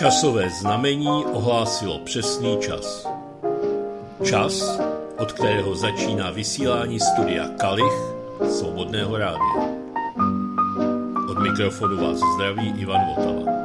Časové znamení ohlásilo přesný čas. Čas, od kterého začíná vysílání studia Kalich Svobodného rádia. Od mikrofonu vás zdraví Ivan Votava.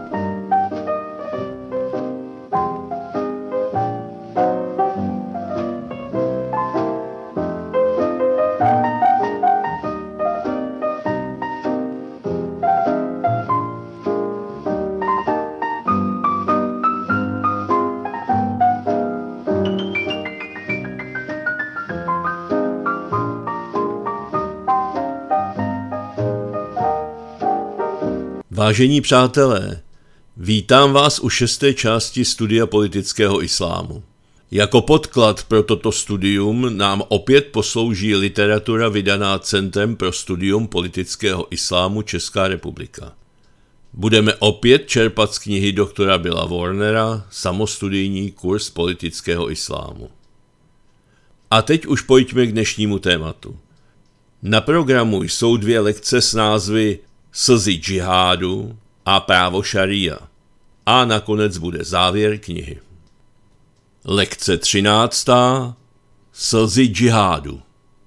Vážení přátelé, vítám vás u 6. části studia politického islámu. Jako podklad pro toto studium nám opět poslouží literatura vydaná Centrem pro studium politického islámu Česká republika. Budeme opět čerpat z knihy doktora Billa Warnera Samostudijní kurz politického islámu. A teď už pojďme k dnešnímu tématu. Na programu jsou 2 lekce s názvy Slzy džihádu a právo šaría. A nakonec bude závěr knihy. Lekce 13. Slzy džihádu.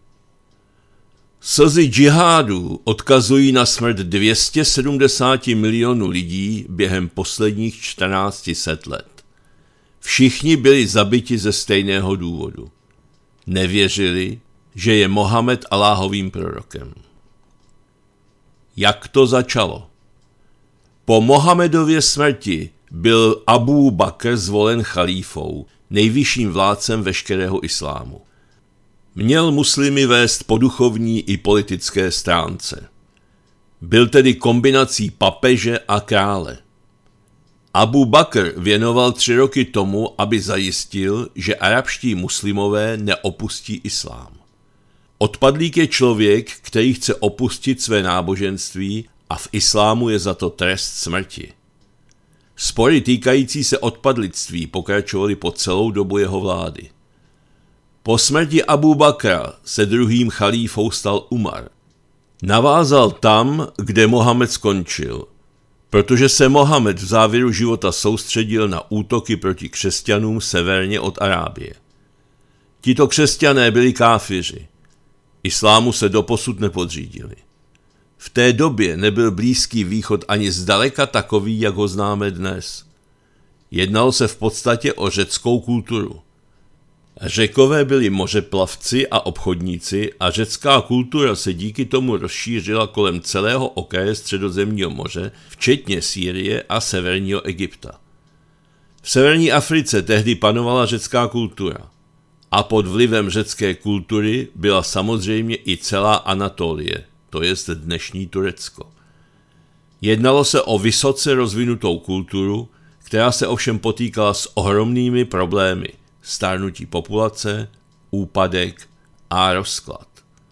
Slzy džihádu odkazují na smrt 270 milionů lidí během posledních 1400 let. Všichni byli zabiti ze stejného důvodu. Nevěřili, že je Mohamed Alláhovým prorokem. Jak to začalo? Po Mohamedově smrti byl Abú Bakr zvolen chalífou, nejvyšším vládcem veškerého islámu. Měl muslimy vést po duchovní i politické stránce. Byl tedy kombinací papeže a krále. Abú Bakr věnoval 3 roky tomu, aby zajistil, že arabští muslimové neopustí islám. Odpadlík je člověk, který chce opustit své náboženství a v islámu je za to trest smrti. Spory týkající se odpadlictví pokračovaly po celou dobu jeho vlády. Po smrti Abú Bakra se druhým chalífou stal Umar. Navázal tam, kde Mohamed skončil, protože se Mohamed v závěru života soustředil na útoky proti křesťanům severně od Arábie. Tito křesťané byli káfiři. Islámu se doposud nepodřídili. V té době nebyl Blízký východ ani zdaleka takový, jak ho známe dnes. Jednalo se v podstatě o řeckou kulturu. Řekové byli mořeplavci a obchodníci a řecká kultura se díky tomu rozšířila kolem celého okraje Středozemního moře, včetně Sýrie a severního Egypta. V severní Africe tehdy panovala řecká kultura. A pod vlivem řecké kultury byla samozřejmě i celá Anatolie, to jest dnešní Turecko. Jednalo se o vysoce rozvinutou kulturu, která se ovšem potýkala s ohromnými problémy: stárnutí populace, úpadek a rozklad.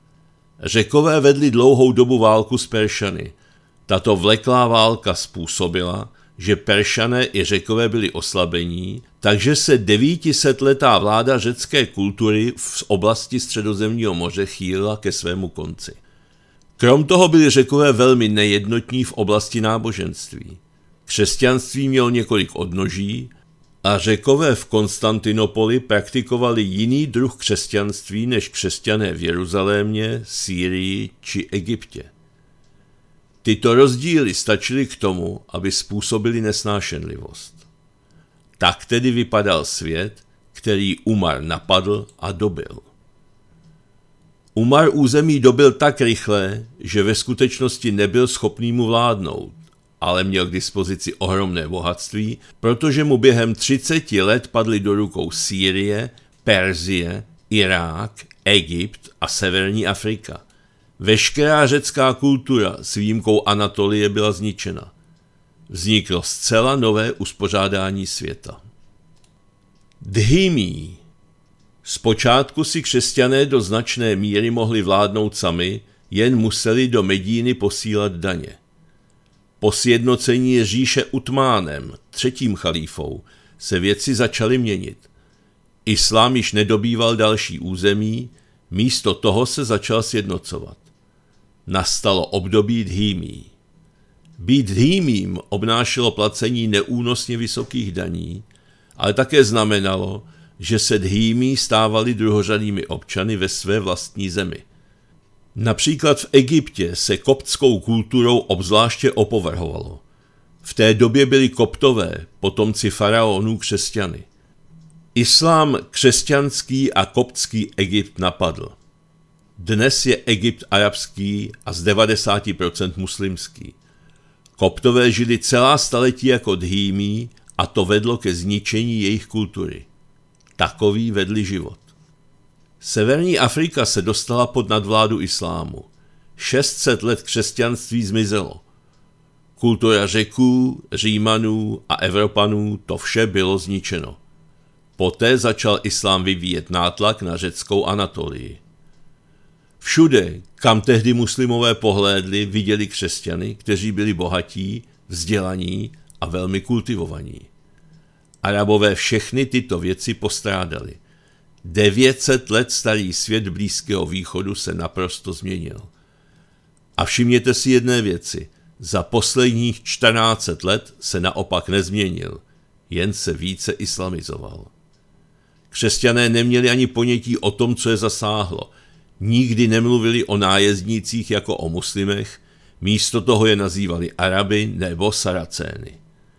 Řekové vedli dlouhou dobu válku s Peršany. Tato vleklá válka způsobila, že Peršané i Řekové byli oslabení, takže se 900letá vláda řecké kultury v oblasti Středozemního moře chýlila ke svému konci. Krom toho byli Řekové velmi nejednotní v oblasti náboženství. Křesťanství mělo několik odnoží a Řekové v Konstantinopoli praktikovali jiný druh křesťanství než křesťané v Jeruzalémě, Sýrii či Egyptě. Tyto rozdíly stačily k tomu, aby způsobili nesnášenlivost. Tak tedy vypadal svět, který Umar napadl a dobyl. Umar území dobyl tak rychle, že ve skutečnosti nebyl schopný mu vládnout, ale měl k dispozici ohromné bohatství, protože mu během 30 let padly do rukou Sýrie, Perzie, Irák, Egypt a severní Afrika. Veškerá řecká kultura s výjimkou Anatolie byla zničena. Vzniklo zcela nové uspořádání světa. Dhimí. Zpočátku si křesťané do značné míry mohli vládnout sami, jen museli do Medíny posílat daně. Po sjednocení říše Utmánem, 3. chalífou, se věci začaly měnit. Islám již nedobýval další území, místo toho se začal sjednocovat. Nastalo období Dhimí. Být dhýmím obnášelo placení neúnosně vysokých daní, ale také znamenalo, že se dhýmí stávali druhořadými občany ve své vlastní zemi. Například v Egyptě se koptskou kulturou obzvláště opovrhovalo. V té době byli Koptové, potomci faraonů, křesťany. Islám křesťanský a koptský Egypt napadl. Dnes je Egypt arabský a z 90% muslimský. Koptové žili celá staletí jako dhýmí a to vedlo ke zničení jejich kultury. Takový vedli život. Severní Afrika se dostala pod nadvládu islámu. 600 let křesťanství zmizelo. Kultura Řeků, Římanů a Evropanů, to vše bylo zničeno. Poté začal islám vyvíjet nátlak na řeckou Anatolii. Všude, kam tehdy muslimové pohlédli, viděli křesťany, kteří byli bohatí, vzdělaní a velmi kultivovaní. Arabové všechny tyto věci postrádali. 900 let starý svět Blízkého východu se naprosto změnil. A všimněte si jedné věci. Za posledních 14 let se naopak nezměnil, jen se více islamizoval. Křesťané neměli ani ponětí o tom, co je zasáhlo. Nikdy nemluvili o nájezdnících jako o muslimech, místo toho je nazývali Araby nebo Saracény.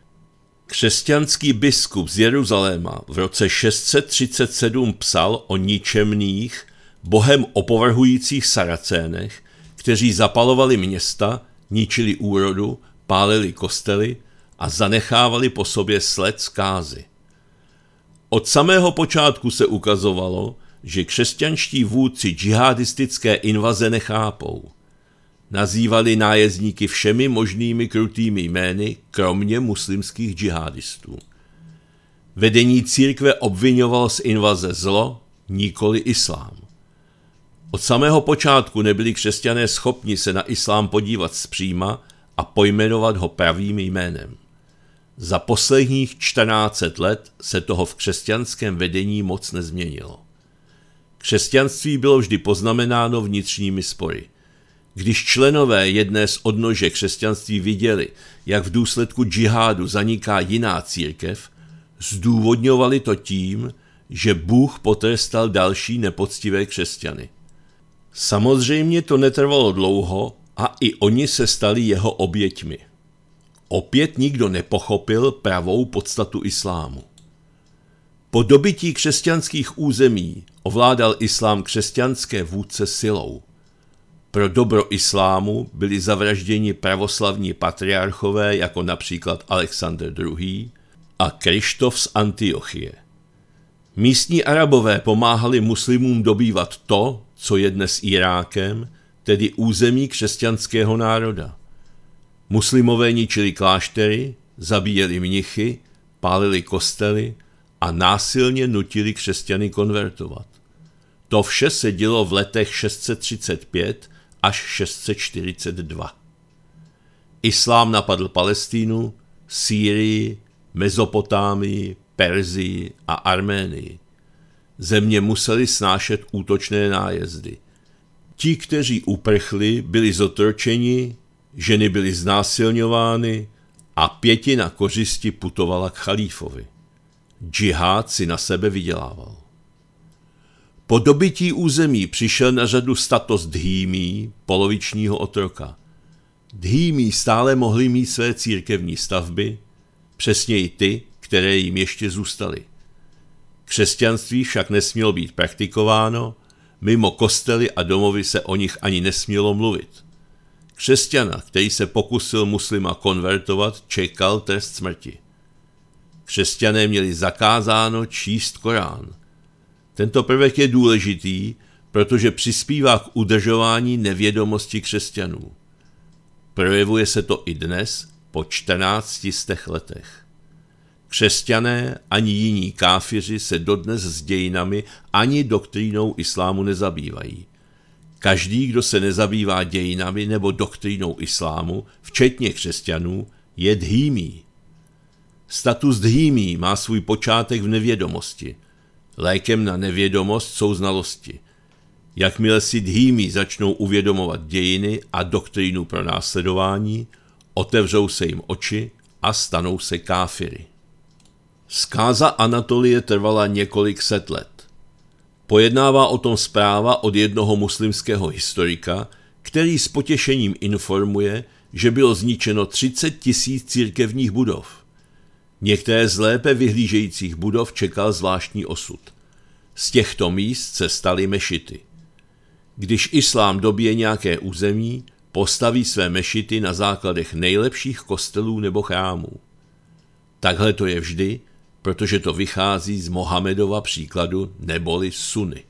Křesťanský biskup z Jeruzaléma v roce 637 psal o ničemných, bohem opovrhujících Saracénech, kteří zapalovali města, ničili úrodu, pálili kostely a zanechávali po sobě sled zkázy. Od samého počátku se ukazovalo, že křesťanští vůdci džihadistické invaze nechápou. Nazývali nájezdníky všemi možnými krutými jmény, kromě muslimských džihadistů. Vedení církve obviňovalo z invaze zlo, nikoli islám. Od samého počátku nebyli křesťané schopni se na islám podívat zpříma a pojmenovat ho pravým jménem. Za posledních 14 let se toho v křesťanském vedení moc nezměnilo. Křesťanství bylo vždy poznamenáno vnitřními spory. Když členové jedné z odnože křesťanství viděli, jak v důsledku džihádu zaniká jiná církev, zdůvodňovali to tím, že Bůh potrestal další nepoctivé křesťany. Samozřejmě to netrvalo dlouho a i oni se stali jeho oběťmi. Opět nikdo nepochopil pravou podstatu islámu. Po dobytí křesťanských území ovládal islám křesťanské vůdce silou. Pro dobro islámu byli zavražděni pravoslavní patriarchové jako například Alexander II. A Krištof z Antiochie. Místní Arabové pomáhali muslimům dobývat to, co je dnes Irákem, tedy území křesťanského národa. Muslimové ničili kláštery, zabíjeli mnichy, pálili kostely a násilně nutili křesťany konvertovat. To vše se dělo v letech 635 až 642. Islám napadl Palestínu, Sýrii, Mezopotámii, Perzii a Arménii. Země museli snášet útočné nájezdy. Ti, kteří uprchli, byli zotročeni, ženy byly znásilňovány a pětina kořisti putovala k chalífovi. Džihád si na sebe vydělával. Po dobytí území přišel na řadu status dhýmí, polovičního otroka. Dhýmí stále mohli mít své církevní stavby, přesněji ty, které jim ještě zůstaly. Křesťanství však nesmělo být praktikováno, mimo kostely a domovy se o nich ani nesmělo mluvit. Křesťana, který se pokusil muslima konvertovat, čekal trest smrti. Křesťané měli zakázáno číst Korán. Tento prvek je důležitý, protože přispívá k udržování nevědomosti křesťanů. Projevuje se to i dnes, po 14 letech. Křesťané ani jiní káfiři se dodnes s dějinami ani doktrínou islámu nezabývají. Každý, kdo se nezabývá dějinami nebo doktrínou islámu, včetně křesťanů, je dhýmí. Status dhýmí má svůj počátek v nevědomosti. Lékem na nevědomost jsou znalosti. Jakmile si dhýmí začnou uvědomovat dějiny a doktrínu pro následování, otevřou se jim oči a stanou se káfiry. Zkáza Anatolie trvala několik set let. Pojednává o tom zpráva od jednoho muslimského historika, který s potěšením informuje, že bylo zničeno 30 000 církevních budov. Některé z lépe vyhlížejících budov čekal zvláštní osud. Z těchto míst se staly mešity. Když islám dobije nějaké území, postaví své mešity na základech nejlepších kostelů nebo chrámů. Takhle to je vždy, protože to vychází z Mohamedova příkladu neboli Sunny.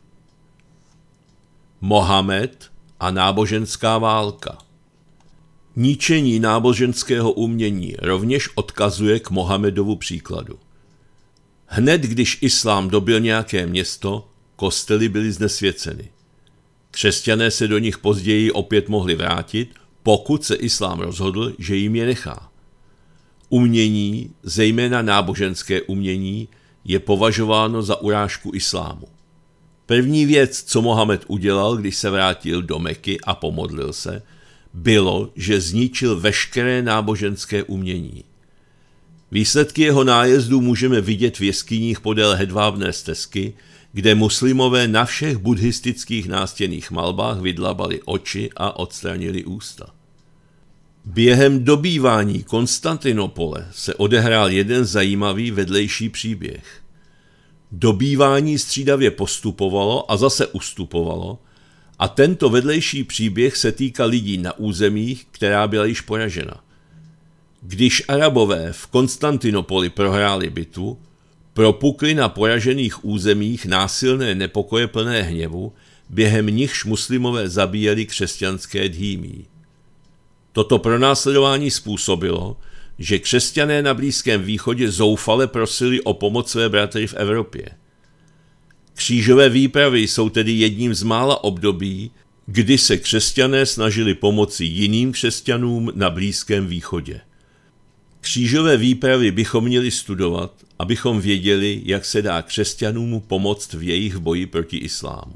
Mohamed a náboženská válka. Ničení náboženského umění rovněž odkazuje k Mohamedovu příkladu. Hned když islám dobil nějaké město, kostely byly znesvěceny. Křesťané se do nich později opět mohli vrátit, pokud se islám rozhodl, že jim je nechá. Umění, zejména náboženské umění, je považováno za urážku islámu. První věc, co Mohamed udělal, když se vrátil do Meky a pomodlil se, bylo, že zničil veškeré náboženské umění. Výsledky jeho nájezdu můžeme vidět v jeskyních podél Hedvábné stezky, kde muslimové na všech buddhistických nástěnných malbách vydlabali oči a odstranili ústa. Během dobývání Konstantinopole se odehrál jeden zajímavý vedlejší příběh. Dobývání střídavě postupovalo a zase ustupovalo a tento vedlejší příběh se týkal lidí na územích, která byla již poražena. Když Arabové v Konstantinopoli prohráli bitvu, propukly na poražených územích násilné nepokoje plné hněvu, během nichž muslimové zabíjeli křesťanské dhímí. Toto pronásledování způsobilo, že křesťané na Blízkém východě zoufale prosili o pomoc své bratry v Evropě. Křížové výpravy jsou tedy jedním z mála období, kdy se křesťané snažili pomoci jiným křesťanům na Blízkém východě. Křížové výpravy bychom měli studovat, abychom věděli, jak se dá křesťanům pomoct v jejich boji proti islámu.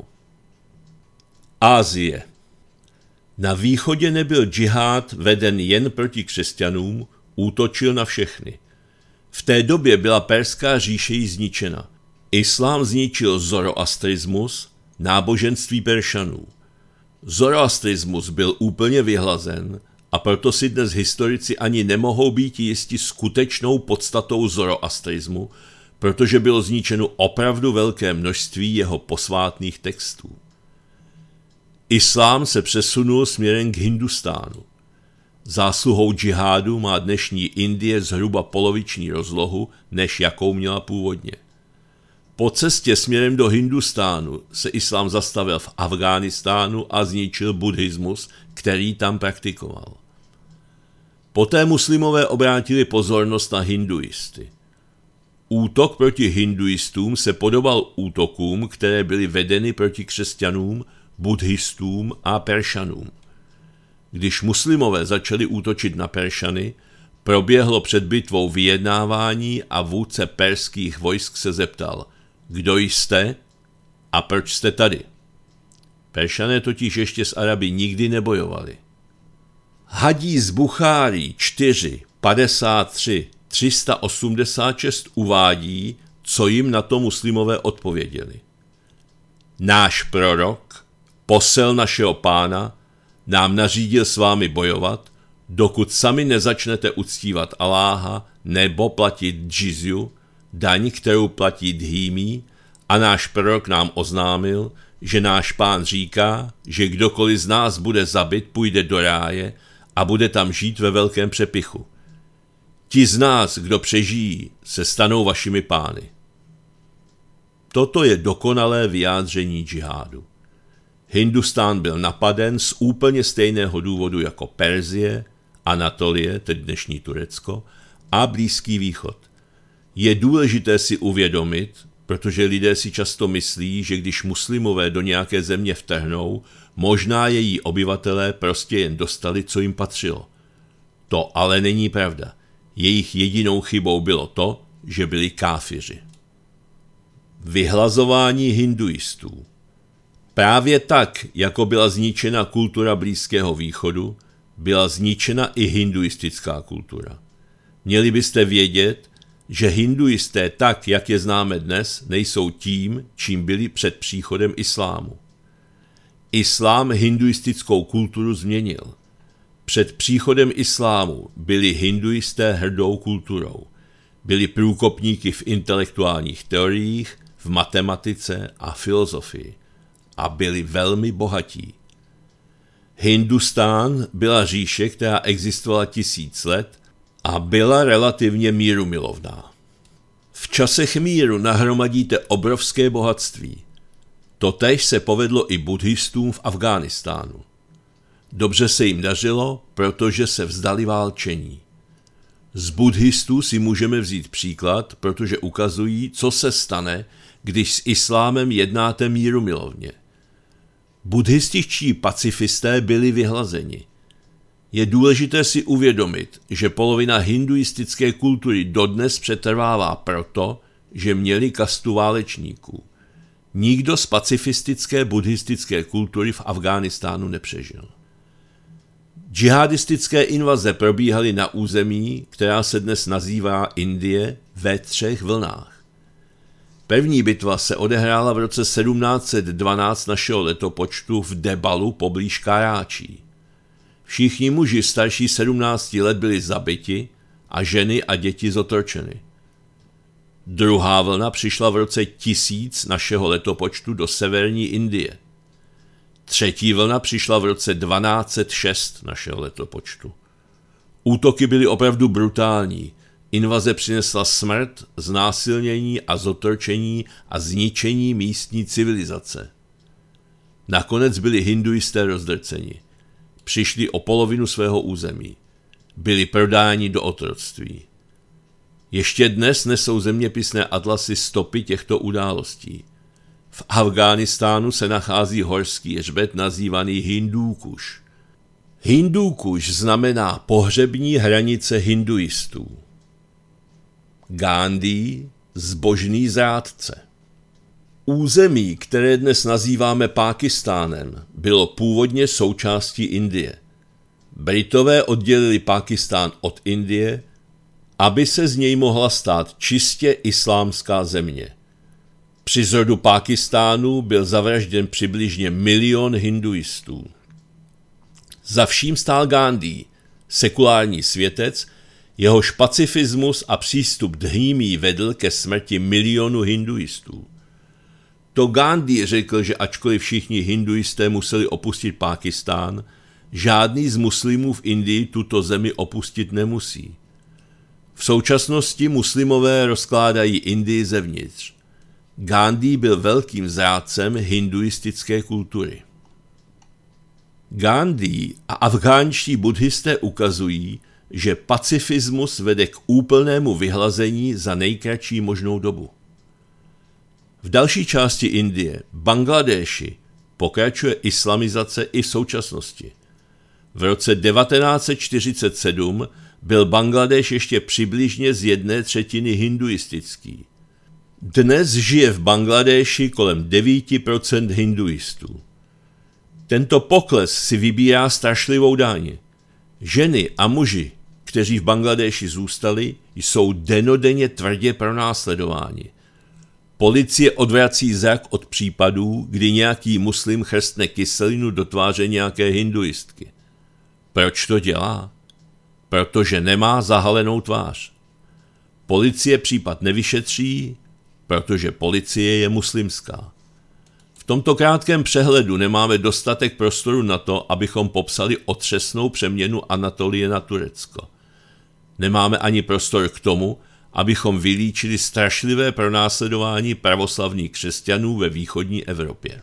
Asie. Na východě nebyl džihád veden jen proti křesťanům, útočil na všechny. V té době byla Perská říše již zničena. Islám zničil zoroastrismus, náboženství Peršanů. Zoroastrismus byl úplně vyhlazen a proto si dnes historici ani nemohou být jisti skutečnou podstatou zoroastrismu, protože bylo zničeno opravdu velké množství jeho posvátných textů. Islám se přesunul směrem k Hindustánu. Zásluhou džihádu má dnešní Indie zhruba poloviční rozlohu, než jakou měla původně. Po cestě směrem do Hindustánu se islám zastavil v Afghánistánu a zničil buddhismus, který tam praktikoval. Poté muslimové obrátili pozornost na hinduisty. Útok proti hinduistům se podobal útokům, které byly vedeny proti křesťanům, buddhistům a Peršanům. Když muslimové začali útočit na Peršany, proběhlo před bitvou vyjednávání a vůdce perských vojsk se zeptal, kdo jste a proč jste tady. Peršané totiž ještě s Araby nikdy nebojovali. Hadís Buchárí 4.53.386 uvádí, co jim na to muslimové odpověděli. Náš prorok, posel našeho pána, nám nařídil s vámi bojovat, dokud sami nezačnete uctívat Aláha nebo platit džizju, daň, kterou platí dhímí, a náš prorok nám oznámil, že náš pán říká, že kdokoliv z nás bude zabit, půjde do ráje a bude tam žít ve velkém přepichu. Ti z nás, kdo přežijí, se stanou vašimi pány. Toto je dokonalé vyjádření džihádu. Hindustán byl napaden z úplně stejného důvodu jako Perzie, Anatolie, tedy dnešní Turecko, a Blízký východ. Je důležité si uvědomit, protože lidé si často myslí, že když muslimové do nějaké země vtrhnou, možná její obyvatelé prostě jen dostali, co jim patřilo. To ale není pravda. Jejich jedinou chybou bylo to, že byli káfiři. Vyhlazování hinduistů. Právě tak, jako byla zničena kultura Blízkého východu, byla zničena i hinduistická kultura. Měli byste vědět, že hinduisté tak, jak je známe dnes, nejsou tím, čím byli před příchodem islámu. Islám hinduistickou kulturu změnil. Před příchodem islámu byli hinduisté hrdou kulturou. Byli průkopníky v intelektuálních teoriích, v matematice a filozofii. A byli velmi bohatí. Hindustán byla říše, která existovala 1000 let a byla relativně mírumilovná. V časech míru nahromadíte obrovské bohatství. Totéž se povedlo i buddhistům v Afghánistánu. Dobře se jim dařilo, protože se vzdali válčení. Z buddhistů si můžeme vzít příklad, protože ukazují, co se stane, když s islámem jednáte mírumilovně. Buddhističtí pacifisté byli vyhlazeni. Je důležité si uvědomit, že polovina hinduistické kultury dodnes přetrvává proto, že měli kastu válečníků. Nikdo z pacifistické buddhistické kultury v Afghánistánu nepřežil. Džihadistické invaze probíhaly na území, která se dnes nazývá Indie, ve 3 vlnách. První bitva se odehrála v roce 1712 našeho letopočtu v Debalu poblíž Karáčí. Všichni muži starší 17 let byli zabiti a ženy a děti zotročeny. Druhá vlna přišla v roce 1000 našeho letopočtu do severní Indie. Třetí vlna přišla v roce 1206 našeho letopočtu. Útoky byly opravdu brutální. Invaze přinesla smrt, znásilnění a zotročení a zničení místní civilizace. Nakonec byli hinduisté rozdrceni. Přišli o polovinu svého území. Byli prodáni do otroctví. Ještě dnes nesou zeměpisné atlasy stopy těchto událostí. V Afghánistánu se nachází horský hřbet nazývaný Hindúkuš. Hindúkuš znamená pohřební hranice hinduistů. Gándhí, zbožný zrádce. Území, které dnes nazýváme Pákistánem, bylo původně součástí Indie. Britové oddělili Pákistán od Indie, aby se z něj mohla stát čistě islámská země. Při zrodu Pákistánu byl zavražděn přibližně 1 milion hinduistů. Za vším stál Gándhí, sekulární světec, jehož pacifismus a přístup dhýmí vedl ke smrti milionu hinduistů. To Gándhí řekl, že ačkoliv všichni hinduisté museli opustit Pákistán, žádný z muslimů v Indii tuto zemi opustit nemusí. V současnosti muslimové rozkládají Indii zevnitř. Gándhí byl velkým zrádcem hinduistické kultury. Gándhí a afghánští buddhisté ukazují, že pacifismus vede k úplnému vyhlazení za nejkratší možnou dobu. V další části Indie, Bangladéši, pokračuje islamizace i v současnosti. V roce 1947 byl Bangladéš ještě přibližně z 1/3 hinduistický. Dnes žije v Bangladéši kolem 9% hinduistů. Tento pokles si vybírá strašlivou daň. Ženy a muži, kteří v Bangladéši zůstali, jsou dennodenně tvrdě pronásledováni. Policie odvrací zrak od případů, kdy nějaký muslim chrstne kyselinu do tváře nějaké hinduistky. Proč to dělá? Protože nemá zahalenou tvář. Policie případ nevyšetří, protože policie je muslimská. V tomto krátkém přehledu nemáme dostatek prostoru na to, abychom popsali otřesnou přeměnu Anatolie na Turecko. Nemáme ani prostor k tomu, abychom vylíčili strašlivé pronásledování pravoslavných křesťanů ve východní Evropě.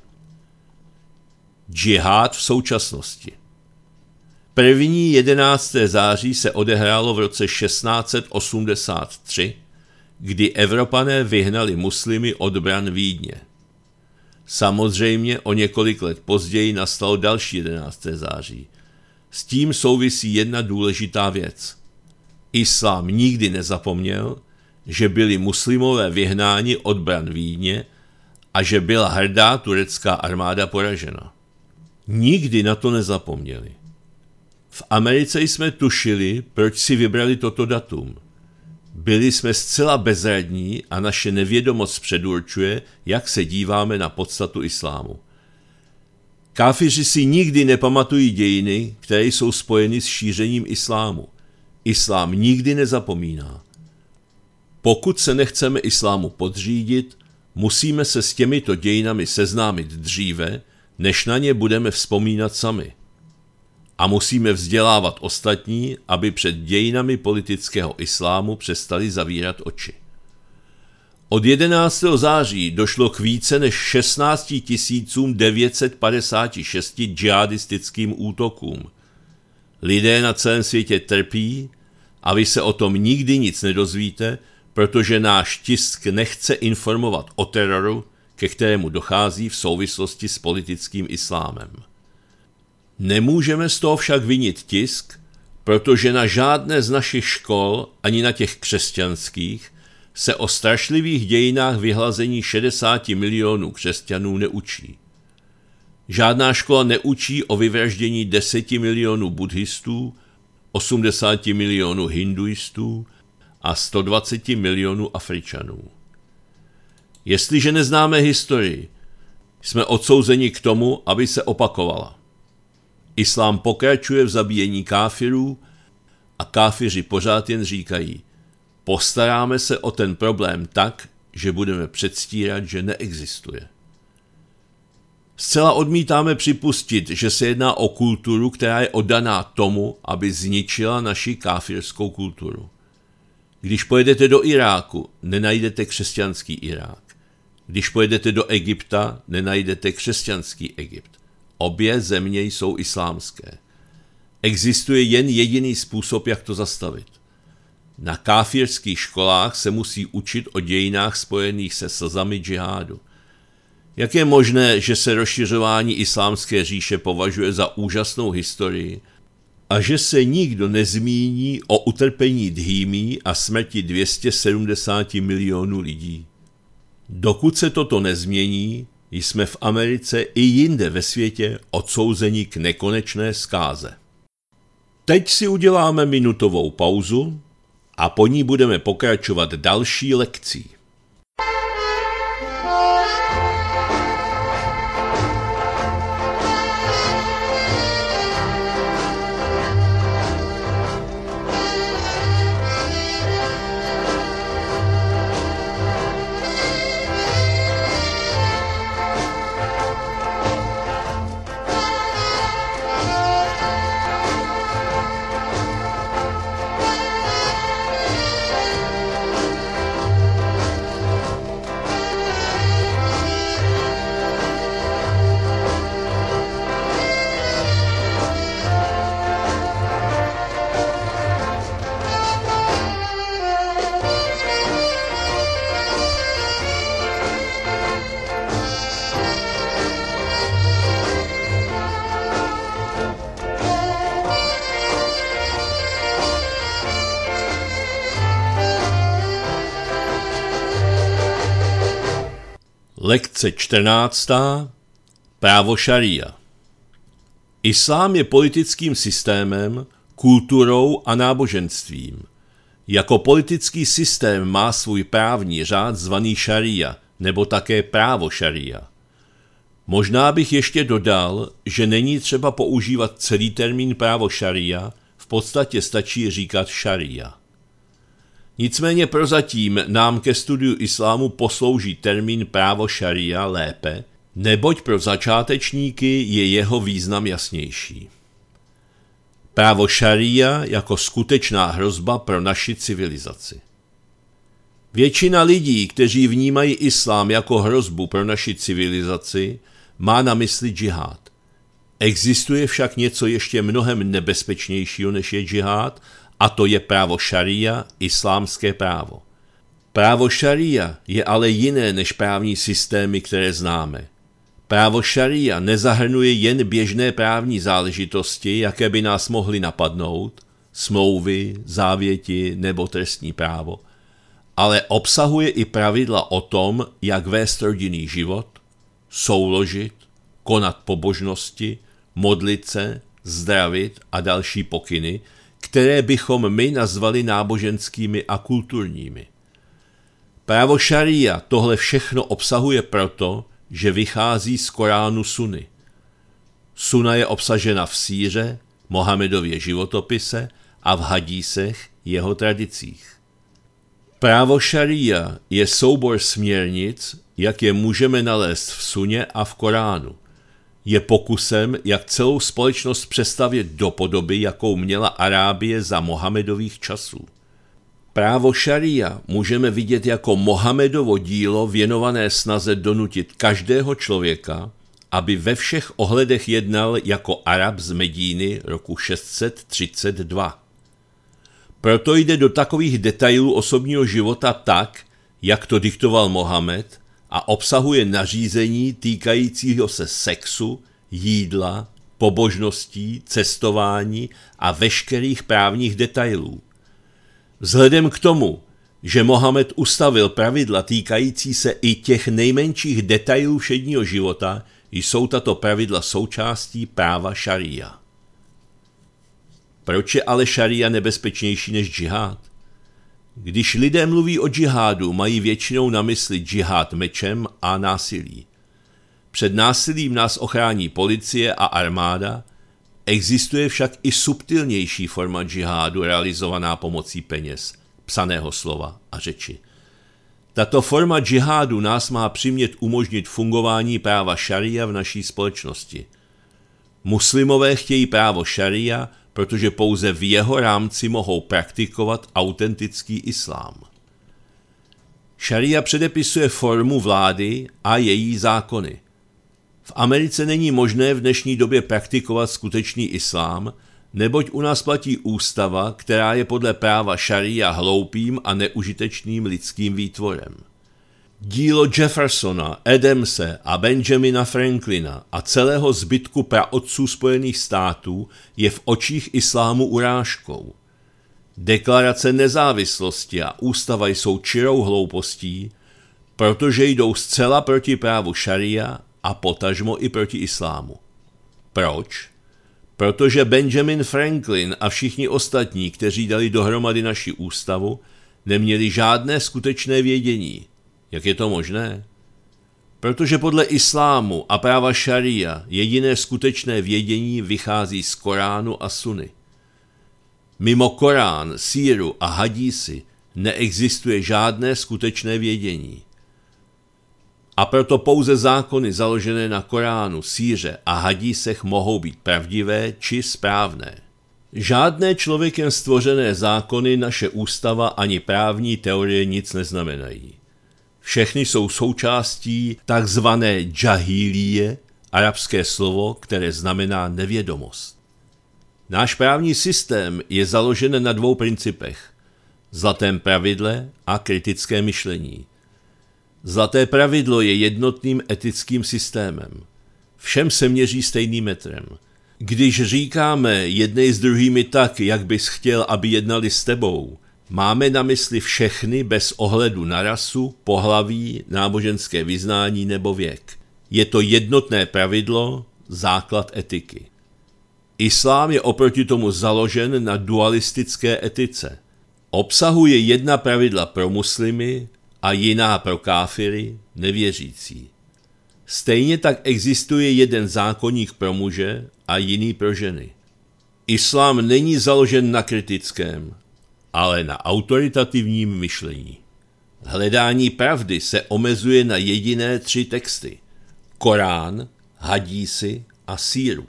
Džihád v současnosti. První 11. září se odehrálo v roce 1683, kdy Evropané vyhnali muslimy od bran Vídně. Samozřejmě o několik let později nastalo další 11. září. S tím souvisí jedna důležitá věc. Islám nikdy nezapomněl, že byli muslimové vyhnáni od bran Vídně a že byla hrdá turecká armáda poražena. Nikdy na to nezapomněli. V Americe jsme tušili, proč si vybrali toto datum. Byli jsme zcela bezradní a naše nevědomost předurčuje, jak se díváme na podstatu islámu. Káfiři si nikdy nepamatují dějiny, které jsou spojeny s šířením islámu. Islám nikdy nezapomíná. Pokud se nechceme islámu podřídit, musíme se s těmito dějinami seznámit dříve, než na ně budeme vzpomínat sami. A musíme vzdělávat ostatní, aby před dějinami politického islámu přestali zavírat oči. Od 11. září došlo k více než 16 956 džihadistickým útokům. Lidé na celém světě trpí a vy se o tom nikdy nic nedozvíte, protože náš tisk nechce informovat o teroru, ke kterému dochází v souvislosti s politickým islámem. Nemůžeme z toho však vinit tisk, protože na žádné z našich škol, ani na těch křesťanských, se o strašlivých dějinách vyhlazení 60 milionů křesťanů neučí. Žádná škola neučí o vyvraždění 10 milionů buddhistů, 80 milionů hinduistů a 120 milionů Afričanů. Jestliže neznáme historii, jsme odsouzeni k tomu, aby se opakovala. Islám pokračuje v zabíjení káfirů a káfiři pořád jen říkají: postaráme se o ten problém tak, že budeme předstírat, že neexistuje. Zcela odmítáme připustit, že se jedná o kulturu, která je oddaná tomu, aby zničila naši káfirskou kulturu. Když pojedete do Iráku, nenajdete křesťanský Irák. Když pojedete do Egypta, nenajdete křesťanský Egypt. Obě země jsou islámské. Existuje jen jediný způsob, jak to zastavit. Na káfirských školách se musí učit o dějinách spojených se slzami džihádu. Jak je možné, že se rozšiřování islámské říše považuje za úžasnou historii a že se nikdo nezmíní o utrpení dhýmí a smrti 270 milionů lidí? Dokud se toto nezmění, jsme v Americe i jinde ve světě odsouzeni k nekonečné zkáze. Teď si uděláme minutovou pauzu a po ní budeme pokračovat další lekcí. Lekce 14. Právo šaría. Islám je politickým systémem, kulturou a náboženstvím. Jako politický systém má svůj právní řád zvaný šaría, nebo také právo šaría. Možná bych ještě dodal, že není třeba používat celý termín právo šaría, v podstatě stačí říkat šaría. Nicméně prozatím nám ke studiu islámu poslouží termín právo šaría lépe, neboť pro začátečníky je jeho význam jasnější. Právo šaría jako skutečná hrozba pro naši civilizaci. Většina lidí, kteří vnímají islám jako hrozbu pro naši civilizaci, má na mysli džihád. Existuje však něco ještě mnohem nebezpečnějšího než je džihád, a to je právo šaría, islámské právo. Právo šaría je ale jiné než právní systémy, které známe. Právo šaría nezahrnuje jen běžné právní záležitosti, jaké by nás mohly napadnout, smlouvy, závěti nebo trestní právo, ale obsahuje i pravidla o tom, jak vést rodinný život, souložit, konat pobožnosti, modlit se, zdravit a další pokyny, které bychom my nazvali náboženskými a kulturními. Právo šaría tohle všechno obsahuje proto, že vychází z Koránu Sunny. Sunna je obsažena v síře, Mohamedově životopise a v hadísech, jeho tradicích. Právo šaría je soubor směrnic, jak je můžeme nalézt v Sunně a v Koránu. Je pokusem, jak celou společnost přestavět do podoby, jakou měla Arábie za Mohamedových časů. Právo šaría můžeme vidět jako Mohamedovo dílo věnované snaze donutit každého člověka, aby ve všech ohledech jednal jako Arab z Medíny roku 632. Proto jde do takových detailů osobního života tak, jak to diktoval Mohamed, a obsahuje nařízení týkajícího se sexu, jídla, pobožností, cestování a veškerých právních detailů. Vzhledem k tomu, že Mohamed ustavil pravidla týkající se i těch nejmenších detailů všedního života, jsou tato pravidla součástí práva šaría. Proč je ale šaría nebezpečnější než džihád? Když lidé mluví o džihádu, mají většinou na mysli džihád mečem a násilí. Před násilím nás ochrání policie a armáda, existuje však i subtilnější forma džihádu realizovaná pomocí peněz, psaného slova a řeči. Tato forma džihádu nás má přimět umožnit fungování práva šaría v naší společnosti. Muslimové chtějí právo šaría, protože pouze v jeho rámci mohou praktikovat autentický islám. Šaría předepisuje formu vlády a její zákony. V Americe není možné v dnešní době praktikovat skutečný islám, neboť u nás platí ústava, která je podle práva šaría hloupým a neužitečným lidským výtvorem. Dílo Jeffersona, Adamse a Benjamina Franklina a celého zbytku praotců Spojených států je v očích islámu urážkou. Deklarace nezávislosti a ústava jsou čirou hloupostí, protože jdou zcela proti právu šaría a potažmo i proti islámu. Proč? Protože Benjamin Franklin a všichni ostatní, kteří dali dohromady naši ústavu, neměli žádné skutečné vědění. Jak je to možné? Protože podle islámu a práva šaría jediné skutečné vědění vychází z Koránu a Sunny. Mimo Korán, síru a hadísy neexistuje žádné skutečné vědění. A proto pouze zákony založené na Koránu, síře a hadísech mohou být pravdivé či správné. Žádné člověkem stvořené zákony naše ústava ani právní teorie nic neznamenají. Všechny jsou součástí takzvané džahílíje, arabské slovo, které znamená nevědomost. Náš právní systém je založen na dvou principech: zlatém pravidle a kritické myšlení. Zlaté pravidlo je jednotným etickým systémem. Všem se měří stejným metrem. Když říkáme jednej s druhými tak, jak bys chtěl, aby jednali s tebou, máme na mysli všechny bez ohledu na rasu, pohlaví, náboženské vyznání nebo věk. Je to jednotné pravidlo, základ etiky. Islám je oproti tomu založen na dualistické etice. Obsahuje jedna pravidla pro muslimy a jiná pro káfiry, nevěřící. Stejně tak existuje jeden zákoník pro muže a jiný pro ženy. Islám není založen na kritickém, ale na autoritativním myšlení. Hledání pravdy se omezuje na jediné 3 texty: Korán, hadísy a síru.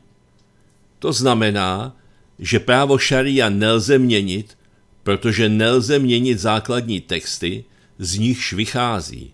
To znamená, že právo šaría nelze měnit, protože nelze měnit základní texty, z nichž vychází.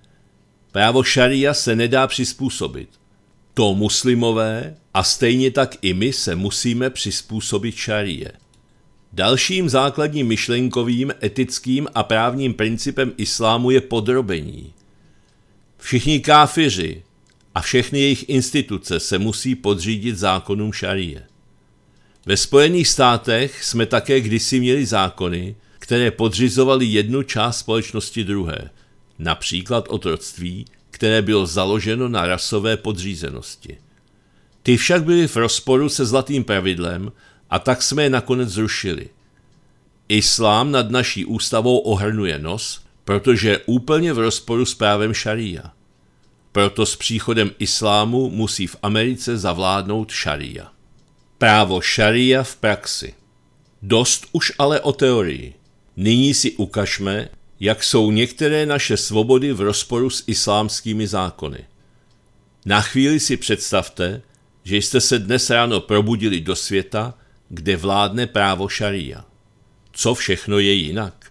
Právo šaría se nedá přizpůsobit. To muslimové a stejně tak i my se musíme přizpůsobit šaríje. Dalším základním myšlenkovým, etickým a právním principem islámu je podrobení. Všichni káfiři a všechny jejich instituce se musí podřídit zákonům šaríje. Ve Spojených státech jsme také kdysi měli zákony, které podřizovaly jednu část společnosti druhé, například otroctví, které bylo založeno na rasové podřízenosti. Ty však byly v rozporu se zlatým pravidlem a tak jsme je nakonec zrušili. Islám nad naší ústavou ohrnuje nos, protože je úplně v rozporu s právem šaría. Proto s příchodem islámu musí v Americe zavládnout šaría. Právo šaría v praxi. Dost už ale o teorii. Nyní si ukažme, jak jsou některé naše svobody v rozporu s islámskými zákony. Na chvíli si představte, že jste se dnes ráno probudili do světa, kde vládne právo šaría. Co všechno je jinak?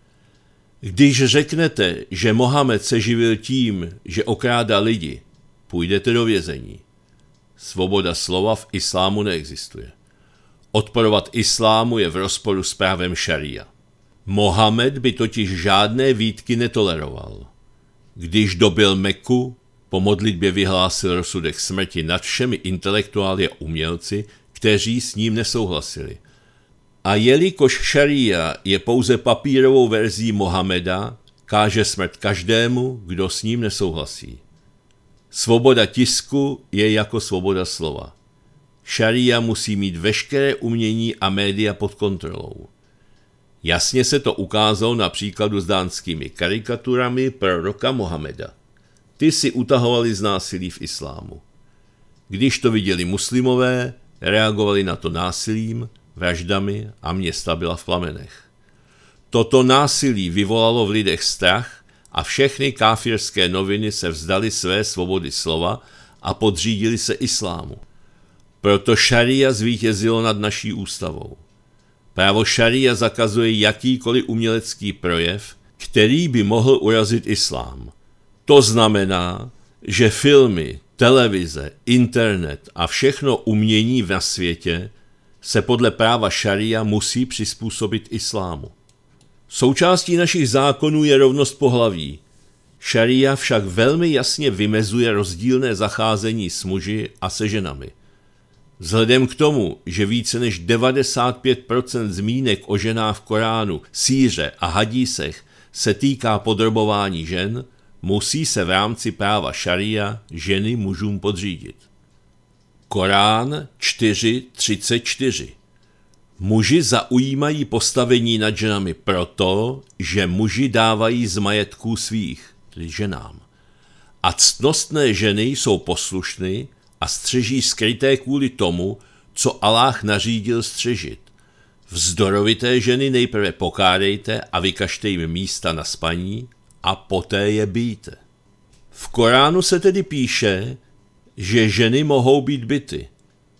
Když řeknete, že Mohamed se živil tím, že okrádá lidi, půjdete do vězení. Svoboda slova v islámu neexistuje. Odporovat islámu je v rozporu s právem šaría. Mohamed by totiž žádné výtky netoleroval. Když dobyl Meku, po modlitbě vyhlásil rozsudek smrti nad všemi intelektuály a umělci, kteří s ním nesouhlasili. A jelikož šaría je pouze papírovou verzí Mohameda, káže smrt každému, kdo s ním nesouhlasí. Svoboda tisku je jako svoboda slova. Šaría musí mít veškeré umění a média pod kontrolou. Jasně se to ukázalo na příkladu s dánskými karikaturami proroka Mohameda. Ty si utahovali z násilí v islámu. Když to viděli muslimové, reagovali na to násilím, vraždami a města byla v plamenech. Toto násilí vyvolalo v lidech strach a všechny káfirské noviny se vzdali své svobody slova a podřídili se islámu. Proto šaría zvítězilo nad naší ústavou. Právo šaría zakazuje jakýkoliv umělecký projev, který by mohl urazit islám. To znamená, že filmy, televize, internet a všechno umění na světě se podle práva šaría musí přizpůsobit islámu. Součástí našich zákonů je rovnost pohlaví. Šaría však velmi jasně vymezuje rozdílné zacházení s muži a se ženami. Vzhledem k tomu, že více než 95% zmínek o ženách v Koránu, síře a hadísech se týká podrobování žen, musí se v rámci práva šaría ženy mužům podřídit. Korán 4.34. Muži zaujímají postavení nad ženami proto, že muži dávají z majetků svých, tedy ženám. A ctnostné ženy jsou poslušny a střeží skryté kvůli tomu, co Aláh nařídil střežit. Vzdorovité ženy nejprve pokárejte a vykažte jim místa na spaní a poté je bijte. V Koránu se tedy píše, že ženy mohou být bity.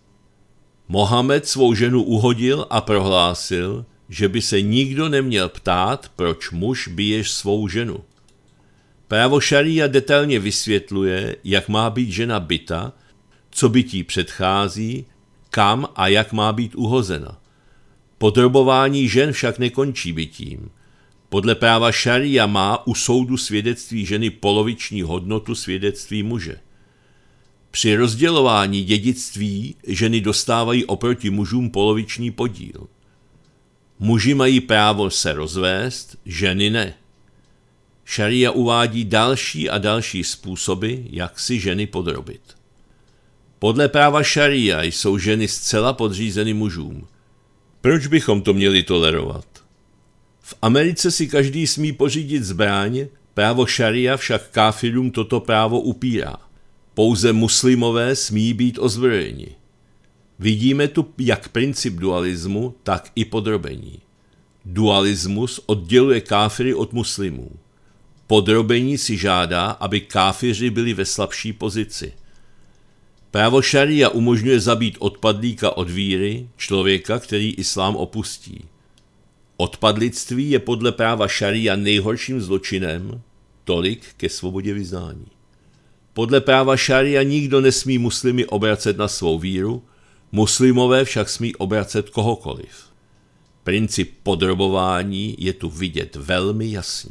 Mohamed svou ženu uhodil a prohlásil, že by se nikdo neměl ptát, proč muž biješ svou ženu. Právo šaría detailně vysvětluje, jak má být žena bita, co bytí předchází, kam a jak má být uhozena. Podrobování žen však nekončí bitím. Podle práva šaría má u soudu svědectví ženy poloviční hodnotu svědectví muže. Při rozdělování dědictví ženy dostávají oproti mužům poloviční podíl. Muži mají právo se rozvést, ženy ne. Šaría uvádí další a další způsoby, jak si ženy podrobit. Podle práva šaría jsou ženy zcela podřízeny mužům. Proč bychom to měli tolerovat? V Americe si každý smí pořídit zbraň, právo šaría však káfirům toto právo upírá. Pouze muslimové smí být ozbrojeni. Vidíme tu jak princip dualismu, tak i podrobení. Dualismus odděluje káfiry od muslimů. Podrobení si žádá, aby káfiři byli ve slabší pozici. Právo šaría umožňuje zabít odpadlíka od víry, člověka, který islám opustí. Odpadlictví je podle práva šaría nejhorším zločinem, tolik ke svobodě vyznání. Podle práva šaría nikdo nesmí muslimy obracet na svou víru, muslimové však smí obracet kohokoliv. Princip podrobování je tu vidět velmi jasně.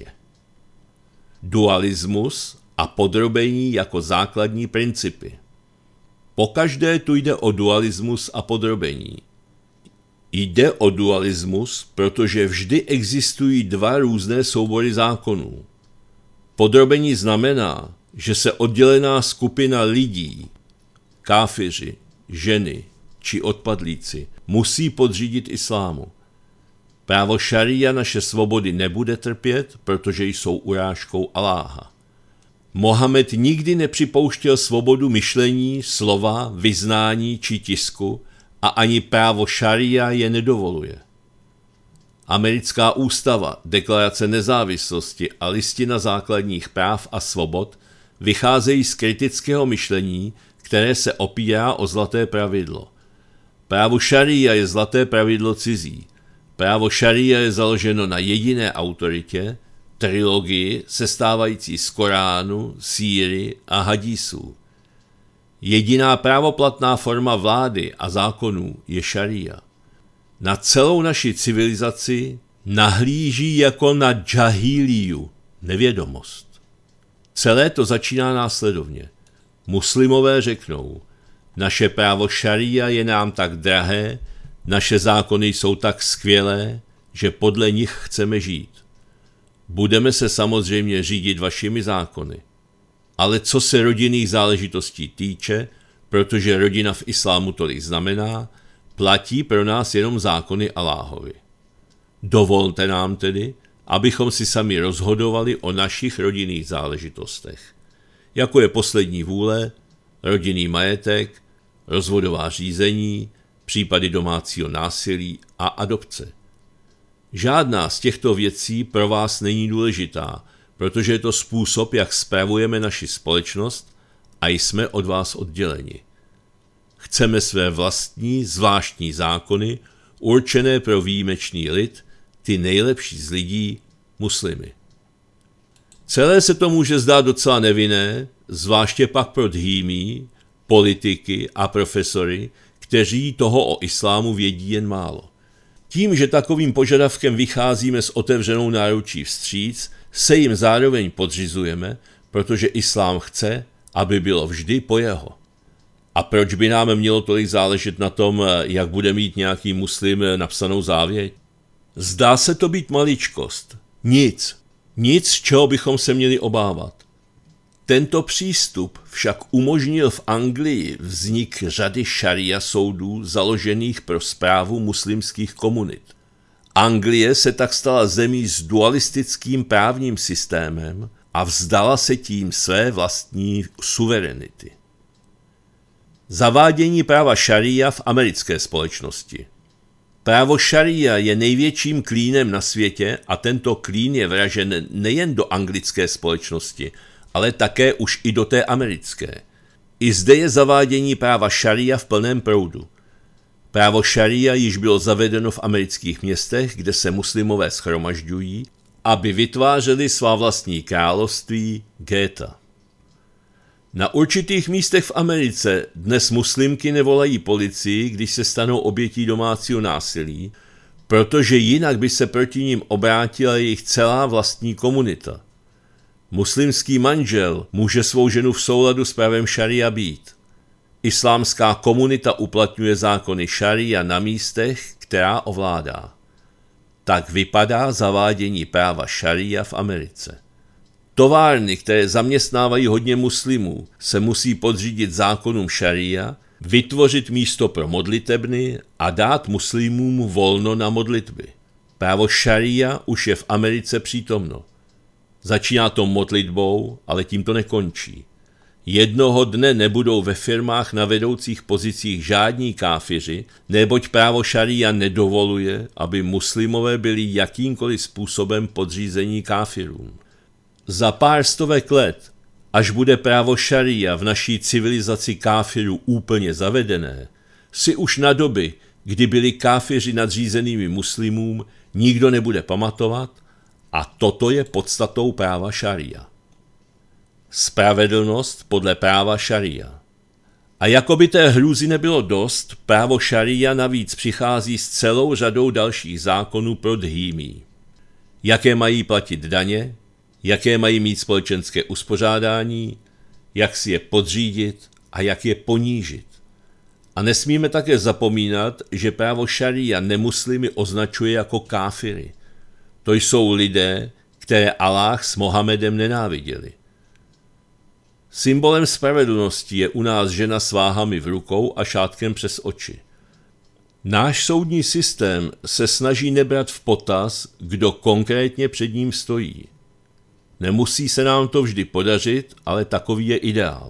Dualismus a podrobení jako základní principy. Pokaždé tu jde o dualismus a podrobení. Jde o dualismus, protože vždy existují dva různé soubory zákonů. Podrobení znamená, že se oddělená skupina lidí, káfiři, ženy či odpadlíci musí podřídit islámu. Právo šaría naše svobody nebude trpět, protože jsou urážkou Alláha. Mohamed nikdy nepřipouštěl svobodu myšlení, slova, vyznání či tisku a ani právo šaría je nedovoluje. Americká ústava, deklarace nezávislosti a listina základních práv a svobod vycházejí z kritického myšlení, které se opírá o zlaté pravidlo. Právo šaría je zlaté pravidlo cizí. Právo šaría je založeno na jediné autoritě, trilogii sestávající z Koránu, Síry a hadísů. Jediná právoplatná forma vlády a zákonů je šaría. Na celou naši civilizaci nahlíží jako na džahíliu, nevědomost. Celé to začíná následovně. Muslimové řeknou, naše právo šaría je nám tak drahé, naše zákony jsou tak skvělé, že podle nich chceme žít. Budeme se samozřejmě řídit vašimi zákony. Ale co se rodinných záležitostí týče, protože rodina v islámu tolik znamená, platí pro nás jenom zákony Alláhovi. Dovolte nám tedy, abychom si sami rozhodovali o našich rodinných záležitostech, jako je poslední vůle, rodinný majetek, rozvodová řízení, případy domácího násilí a adopce. Žádná z těchto věcí pro vás není důležitá, protože je to způsob, jak spravujeme naši společnost a jsme od vás odděleni. Chceme své vlastní, zvláštní zákony, určené pro výjimečný lid, ty nejlepší z lidí, muslimy. Celé se to může zdát docela nevinné, zvláště pak pro dhýmí, politiky a profesory, kteří toho o islámu vědí jen málo. Tím, že takovým požadavkem vycházíme s otevřenou náručí vstříc, se jim zároveň podřizujeme, protože islám chce, aby bylo vždy po jeho. A proč by nám mělo tolik záležet na tom, jak bude mít nějaký muslim napsanou závěť? Zdá se to být maličkost. Nic, čeho bychom se měli obávat. Tento přístup však umožnil v Anglii vznik řady šaria soudů založených pro správu muslimských komunit. Anglie se tak stala zemí s dualistickým právním systémem a vzdala se tím své vlastní suverenity. Zavádění práva šaría v americké společnosti. Právo šaría je největším klínem na světě a tento klín je vražen nejen do anglické společnosti, ale také už i do té americké. I zde je zavádění práva šaría v plném proudu. Právo šaría již bylo zavedeno v amerických městech, kde se muslimové shromažďují, aby vytvářeli svá vlastní království géta. Na určitých místech v Americe dnes muslimky nevolají policii, když se stanou obětí domácího násilí, protože jinak by se proti nim obrátila jejich celá vlastní komunita. Muslimský manžel může svou ženu v souladu s právem šaria být. Islámská komunita uplatňuje zákony šaria na místech, která ovládá. Tak vypadá zavádění práva šaria v Americe. Továrny, které zaměstnávají hodně muslimů, se musí podřídit zákonům šaria, vytvořit místo pro modlitebny a dát muslimům volno na modlitby. Právo šaria už je v Americe přítomno. Začíná to modlitbou, ale tím to nekončí. Jednoho dne nebudou ve firmách na vedoucích pozicích žádní káfiři, neboť právo šaria nedovoluje, aby muslimové byli jakýmkoliv způsobem podřízení káfirům. Za pár stovek let, až bude právo šaria v naší civilizaci káfirů úplně zavedené, si už na doby, kdy byli káfiři nadřízenými muslimům, nikdo nebude pamatovat a toto je podstatou práva šaria. Spravedlnost podle práva šaria. A jako by té hrůzy nebylo dost, právo šaria navíc přichází s celou řadou dalších zákonů pro dhýmí. Jaké mají platit daně, jaké mají mít společenské uspořádání, jak si je podřídit a jak je ponížit. A nesmíme také zapomínat, že právo šaria nemuslimy označuje jako káfiry. To jsou lidé, které Alláh s Mohamedem nenáviděli. Symbolem spravedlnosti je u nás žena s váhami v rukou a šátkem přes oči. Náš soudní systém se snaží nebrat v potaz, kdo konkrétně před ním stojí. Nemusí se nám to vždy podařit, ale takový je ideál.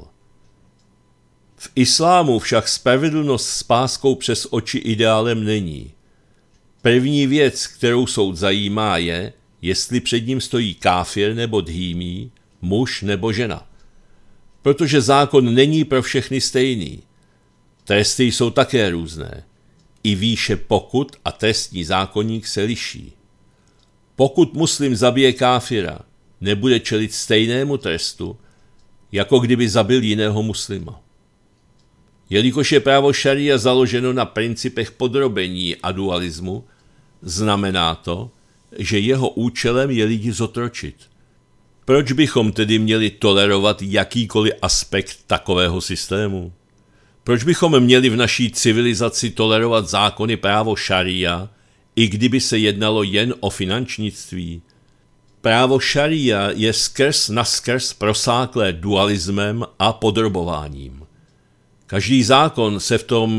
V islámu však spravedlnost s páskou přes oči ideálem není. První věc, kterou soud zajímá, je, jestli před ním stojí káfir nebo dhímí, muž nebo žena. Protože zákon není pro všechny stejný. Tresty jsou také různé. I výše pokut a trestní zákoník se liší. Pokud muslim zabije káfira, nebude čelit stejnému trestu, jako kdyby zabil jiného muslima. Jelikož je právo šaria založeno na principech podrobení a dualismu, znamená to, že jeho účelem je lidi zotročit. Proč bychom tedy měli tolerovat jakýkoliv aspekt takového systému? Proč bychom měli v naší civilizaci tolerovat zákony právo šaria, i kdyby se jednalo jen o finančnictví? Právo šaria je skrz naskrz prosáklé dualismem a podrobováním. Každý zákon se v tom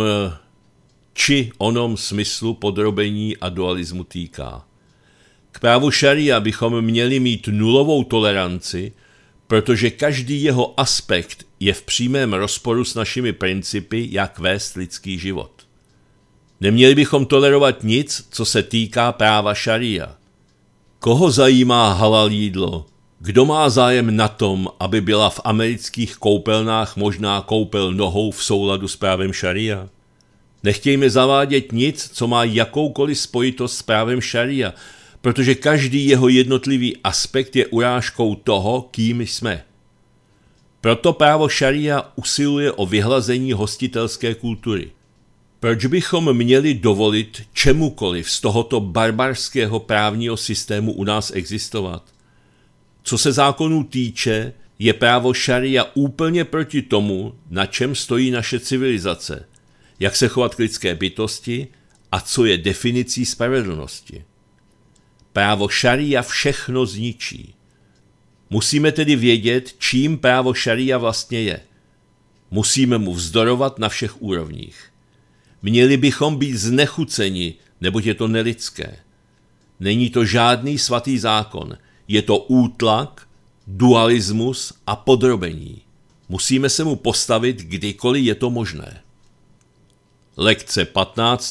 či onom smyslu podrobení a dualismu týká. K právu šaria bychom měli mít nulovou toleranci, protože každý jeho aspekt je v přímém rozporu s našimi principy, jak vést lidský život. Neměli bychom tolerovat nic, co se týká práva šaria. Koho zajímá halal jídlo? Kdo má zájem na tom, aby byla v amerických koupelnách možná koupel nohou v souladu s právem šaria? Nechtějme zavádět nic, co má jakoukoliv spojitost s právem šaria, protože každý jeho jednotlivý aspekt je urážkou toho, kým jsme. Proto právo šaria usiluje o vyhlazení hostitelské kultury. Proč bychom měli dovolit čemukoliv z tohoto barbarského právního systému u nás existovat? Co se zákonů týče, je právo šaria úplně proti tomu, na čem stojí naše civilizace, jak se chovat k lidské bytosti a co je definicí spravedlnosti. Právo šaria všechno zničí. Musíme tedy vědět, čím právo šaria vlastně je. Musíme mu vzdorovat na všech úrovních. Měli bychom být znechuceni, neboť je to nelidské. Není to žádný svatý zákon, je to útlak, dualismus a podrobení. Musíme se mu postavit, kdykoliv je to možné. Lekce 15.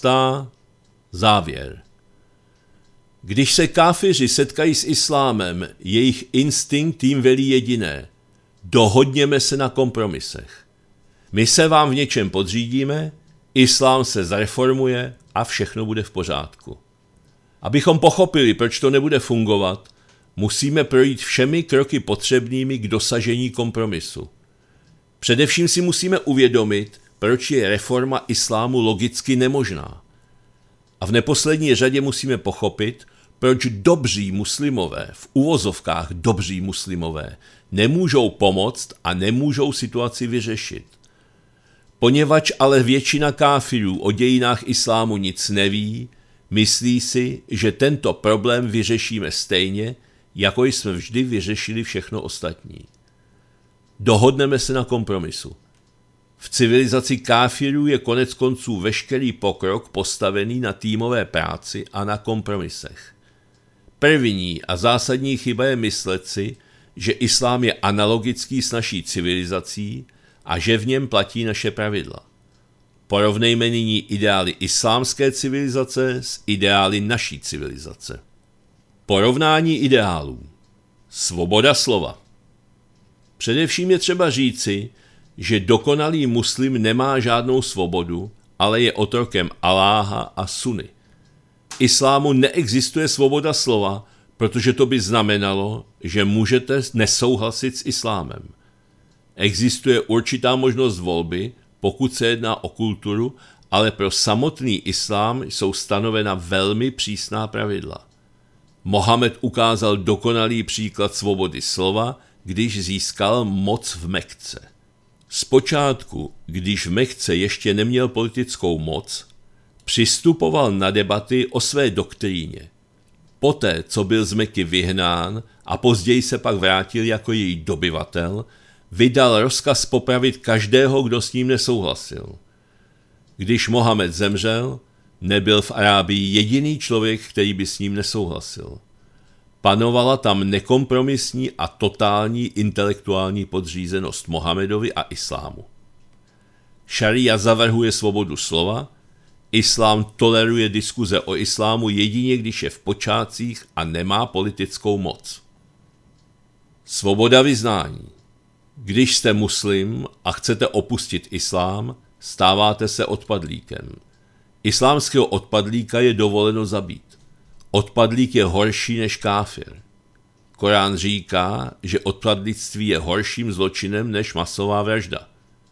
Závěr. Když se káfiři setkají s islámem, jejich instinkt jim velí jediné. Dohodněme se na kompromisech. My se vám v něčem podřídíme, islám se zreformuje a všechno bude v pořádku. Abychom pochopili, proč to nebude fungovat, musíme projít všemi kroky potřebnými k dosažení kompromisu. Především si musíme uvědomit, proč je reforma islámu logicky nemožná. A v neposlední řadě musíme pochopit, proč dobří muslimové, v uvozovkách dobří muslimové, nemůžou pomoct a nemůžou situaci vyřešit. Poněvadž ale většina káfirů o dějinách islámu nic neví, myslí si, že tento problém vyřešíme stejně, jako jsme vždy vyřešili všechno ostatní. Dohodneme se na kompromisu. V civilizaci káfirů je konec konců veškerý pokrok postavený na týmové práci a na kompromisech. První a zásadní chyba je myslet si, že islám je analogický s naší civilizací a že v něm platí naše pravidla. Porovnejme nyní ideály islámské civilizace s ideály naší civilizace. Porovnání ideálů. Svoboda slova. Především je třeba říci, že dokonalý muslim nemá žádnou svobodu, ale je otrokem Aláha a Sunny. V islámu neexistuje svoboda slova, protože to by znamenalo, že můžete nesouhlasit s islámem. Existuje určitá možnost volby, pokud se jedná o kulturu, ale pro samotný islám jsou stanovena velmi přísná pravidla. Mohamed ukázal dokonalý příklad svobody slova, když získal moc v Mekce. Zpočátku, když v Mekce ještě neměl politickou moc, přistupoval na debaty o své doktríně. Poté, co byl z Meky vyhnán a později se pak vrátil jako její dobyvatel, vydal rozkaz popravit každého, kdo s ním nesouhlasil. Když Mohamed zemřel, nebyl v Arábii jediný člověk, který by s ním nesouhlasil. Panovala tam nekompromisní a totální intelektuální podřízenost Mohamedovi a islámu. Šaría zavrhuje svobodu slova, islám toleruje diskuze o islámu jedině, když je v počátcích a nemá politickou moc. Svoboda vyznání. Když jste muslim a chcete opustit islám, stáváte se odpadlíkem. Islámského odpadlíka je dovoleno zabít. Odpadlík je horší než káfir. Korán říká, že odpadlictví je horším zločinem než masová vražda.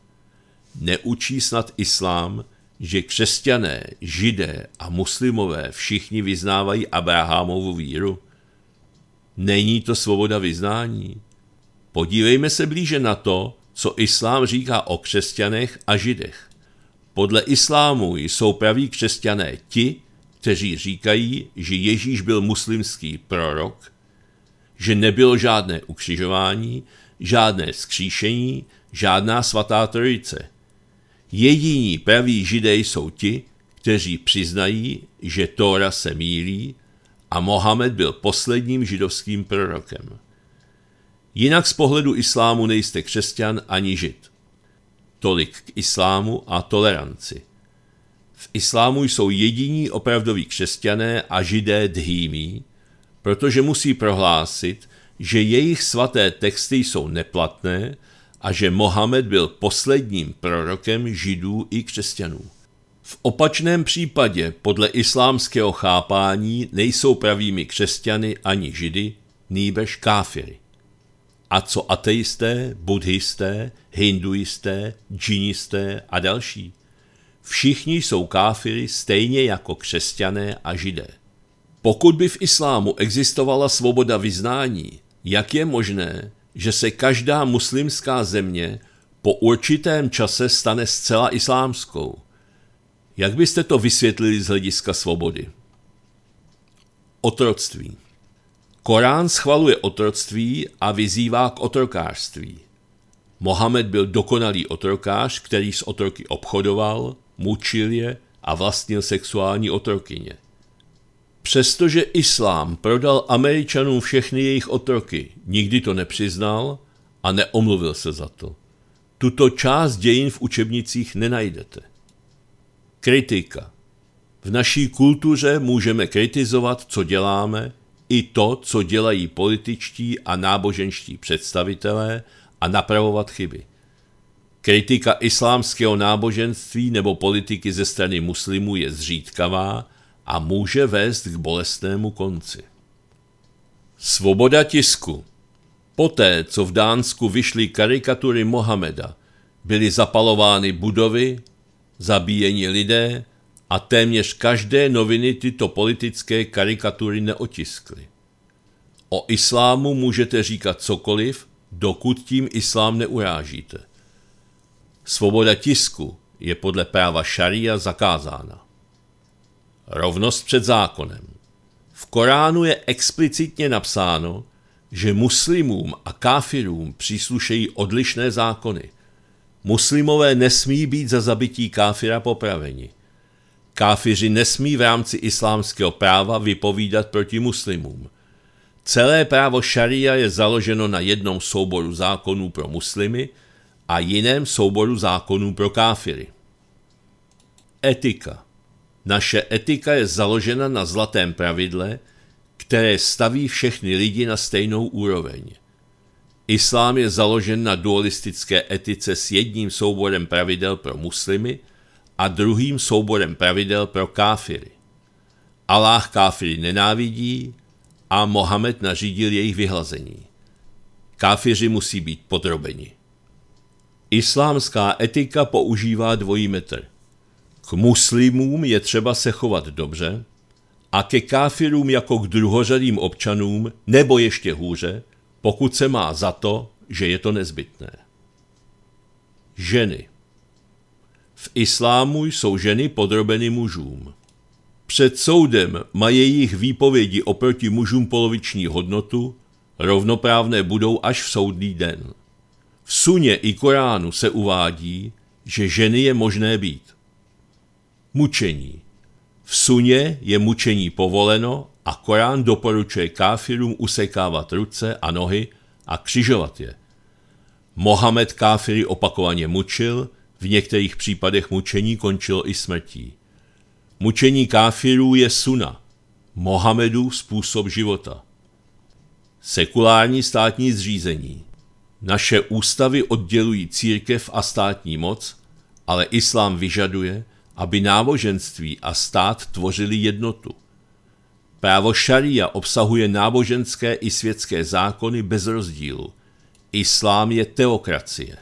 Neučí snad islám, že křesťané, židé a muslimové všichni vyznávají Abrahamovu víru? Není to svoboda vyznání? Podívejme se blíže na to, co islám říká o křesťanech a židech. Podle islámu jsou praví křesťané ti, kteří říkají, že Ježíš byl muslimský prorok, že nebylo žádné ukřižování, žádné vzkříšení, žádná svatá trojice. Jediní praví židé jsou ti, kteří přiznají, že Tóra se mýlí a Mohamed byl posledním židovským prorokem. Jinak z pohledu islámu nejste křesťan ani žid. Tolik k islámu a toleranci. V islámu jsou jediní opravdoví křesťané a židé dhýmí, protože musí prohlásit, že jejich svaté texty jsou neplatné a že Mohamed byl posledním prorokem židů i křesťanů. V opačném případě podle islámského chápání nejsou pravými křesťany ani židy, nýbrž káfiry. A co ateisté, buddhisté, hinduisté, džinisté a další? Všichni jsou káfiry stejně jako křesťané a židé. Pokud by v islámu existovala svoboda vyznání, jak je možné, že se každá muslimská země po určitém čase stane zcela islámskou? Jak byste to vysvětlili z hlediska svobody? Otroctví. Korán schvaluje otroctví a vyzývá k otrokářství. Mohamed byl dokonalý otrokář, který s otroky obchodoval, mučil je a vlastnil sexuální otrokyně. Přestože islám prodal Američanům všechny jejich otroky, nikdy to nepřiznal a neomluvil se za to. Tuto část dějin v učebnicích nenajdete. Kritika. V naší kultuře můžeme kritizovat, co děláme, i to, co dělají političtí a náboženští představitelé a napravovat chyby. Kritika islámského náboženství nebo politiky ze strany muslimů je zřídkavá a může vést k bolestnému konci. Svoboda tisku. Poté, co v Dánsku vyšly karikatury Mohameda, byly zapalovány budovy, zabíjeni lidé a téměř každé noviny tyto politické karikatury neotiskly. O islámu můžete říkat cokoliv, dokud tím islám neurážíte. Svoboda tisku je podle práva šaría zakázána. Rovnost před zákonem. V Koránu je explicitně napsáno, že muslimům a káfirům příslušejí odlišné zákony. Muslimové nesmí být za zabití káfira popraveni. Káfiři nesmí v rámci islámského práva vypovídat proti muslimům. Celé právo šaría je založeno na jednom souboru zákonů pro muslimy a jiném souboru zákonů pro káfiry. Etika. Naše etika je založena na zlatém pravidle, které staví všechny lidi na stejnou úroveň. Islám je založen na dualistické etice s jedním souborem pravidel pro muslimy a druhým souborem pravidel pro káfiry. Aláh káfiry nenávidí a Mohamed nařídil jejich vyhlazení. Káfiři musí být podrobeni. Islámská etika používá dvojí metr. K muslimům je třeba se chovat dobře a ke káfirům jako k druhořadým občanům, nebo ještě hůře, pokud se má za to, že je to nezbytné. Ženy. V islámu jsou ženy podrobeny mužům. Před soudem mají jejich výpovědi oproti mužům poloviční hodnotu, rovnoprávné budou až v soudný den. V suně i Koránu se uvádí, že ženy je možné být. Mučení. V suně je mučení povoleno a Korán doporučuje káfirům usekávat ruce a nohy a křižovat je. Mohamed káfiry opakovaně mučil, v některých případech mučení končilo i smrtí. Mučení káfirů je suna, Mohamedův způsob života. Sekulární státní zřízení. Naše ústavy oddělují církev a státní moc, ale islám vyžaduje, aby náboženství a stát tvořili jednotu. Právo šaría obsahuje náboženské i světské zákony bez rozdílu. Islám je teokracie.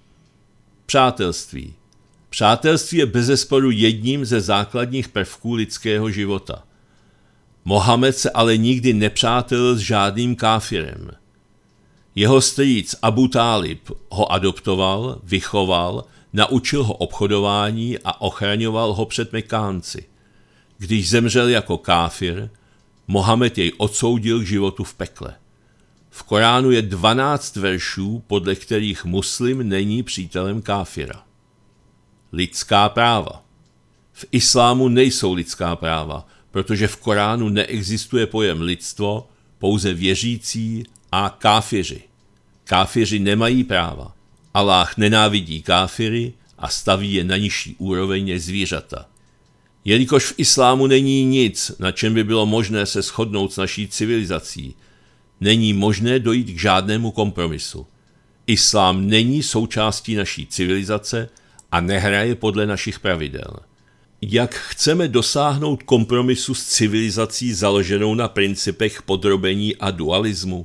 Přátelství. Přátelství je bezesporu jedním ze základních prvků lidského života. Mohamed se ale nikdy nepřátelil s žádným káfirem. Jeho strýc Abu Tálib ho adoptoval, vychoval, naučil ho obchodování a ochraňoval ho před Mekánci. Když zemřel jako káfir, Mohamed jej odsoudil k životu v pekle. V Koránu je 12 veršů, podle kterých muslim není přítelem káfira. Lidská práva. V islámu nejsou lidská práva, protože v Koránu neexistuje pojem lidstvo, pouze věřící a káfiři. Káfiři nemají práva. Aláh nenávidí káfiry a staví je na nižší úroveň než zvířata. Jelikož v islámu není nic, na čem by bylo možné se shodnout s naší civilizací, není možné dojít k žádnému kompromisu. Islám není součástí naší civilizace a nehraje podle našich pravidel. Jak chceme dosáhnout kompromisu s civilizací založenou na principech podrobení a dualismu?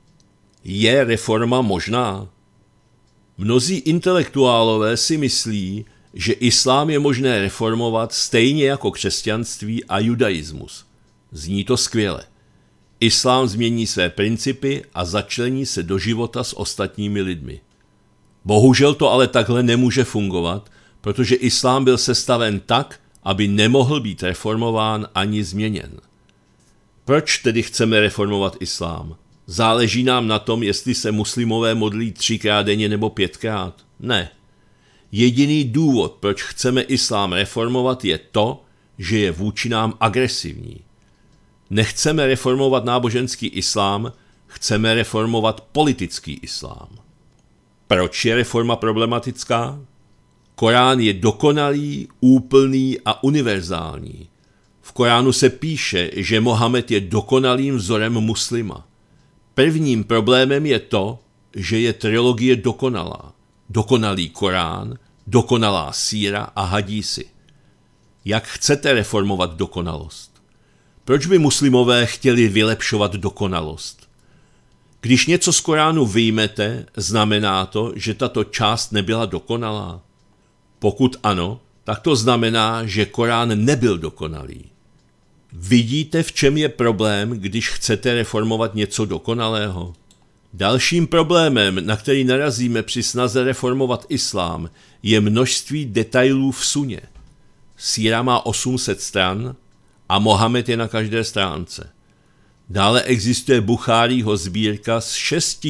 Je reforma možná? Mnozí intelektuálové si myslí, že islám je možné reformovat stejně jako křesťanství a judaismus. Zní to skvěle. Islám změní své principy a začlení se do života s ostatními lidmi. Bohužel to ale takhle nemůže fungovat, protože islám byl sestaven tak, aby nemohl být reformován ani změněn. Proč tedy chceme reformovat islám? Záleží nám na tom, jestli se muslimové modlí 3krát denně nebo 5krát? Ne. Jediný důvod, proč chceme islám reformovat, je to, že je vůči nám agresivní. Nechceme reformovat náboženský islám, chceme reformovat politický islám. Proč je reforma problematická? Korán je dokonalý, úplný a univerzální. V Koránu se píše, že Mohamed je dokonalým vzorem muslima. Prvním problémem je to, že je trilogie dokonalá. Dokonalý Korán, dokonalá síra a hadísy. Jak chcete reformovat dokonalost? Proč by muslimové chtěli vylepšovat dokonalost? Když něco z Koránu vyjmete, znamená to, že tato část nebyla dokonalá? Pokud ano, tak to znamená, že Korán nebyl dokonalý. Vidíte, v čem je problém, když chcete reformovat něco dokonalého? Dalším problémem, na který narazíme při snaze reformovat islám, je množství detailů v suně. Síra má 800 stran a Mohamed je na každé stránce. Dále existuje Buchárího sbírka s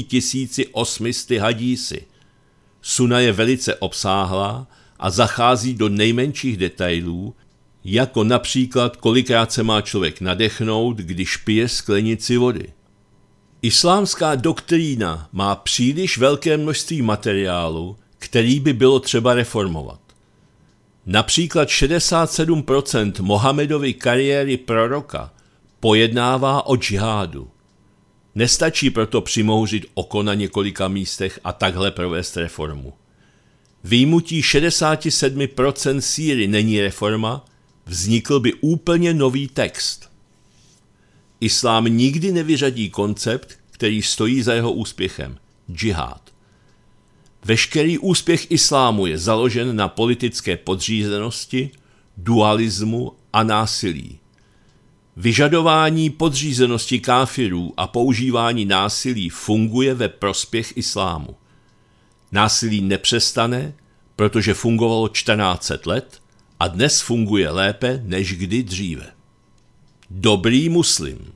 6800 hadísy. Suna je velice obsáhlá a zachází do nejmenších detailů, jako například kolikrát se má člověk nadechnout, když pije sklenici vody. Islámská doktrína má příliš velké množství materiálu, který by bylo třeba reformovat. Například 67% Mohamedovy kariéry proroka pojednává o džihádu. Nestačí proto přimouřit oko na několika místech a takhle provést reformu. Vyjmutí 67% síry není reforma, vznikl by úplně nový text. Islám nikdy nevyřadí koncept, který stojí za jeho úspěchem – džihád. Veškerý úspěch islámu je založen na politické podřízenosti, dualismu a násilí. Vyžadování podřízenosti káfirů a používání násilí funguje ve prospěch islámu. Násilí nepřestane, protože fungovalo 1400 let a dnes funguje lépe než kdy dříve. Dobrý muslim.